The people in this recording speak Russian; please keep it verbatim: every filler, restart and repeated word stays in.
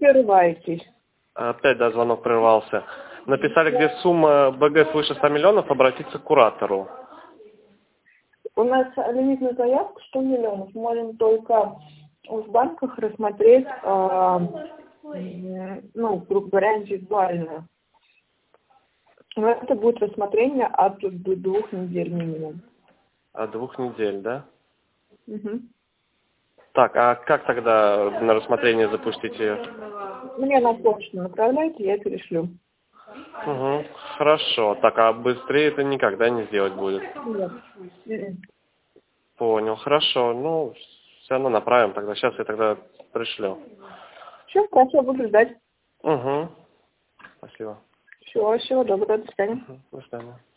прерываетесь. Опять, да, звонок прервался. Написали, где сумма БГ свыше ста миллионов, обратиться к куратору. У нас лимитная заявка сто миллионов. Можем только в банках рассмотреть, э, ну, грубо говоря, индивидуально. Но это будет рассмотрение от двух недель минимум. От двух недель, да? Угу. Так, а как тогда на рассмотрение запустить ее? Мне на почту направляйте, я перешлю. Угу, хорошо. Так, а быстрее это никогда не сделать будет? Нет. Понял, хорошо. Ну, все равно направим тогда. Сейчас я тогда пришлю. Все, хорошо, буду ждать. Угу. Спасибо. Все, всего доброго, до свидания. Угу. До свидания.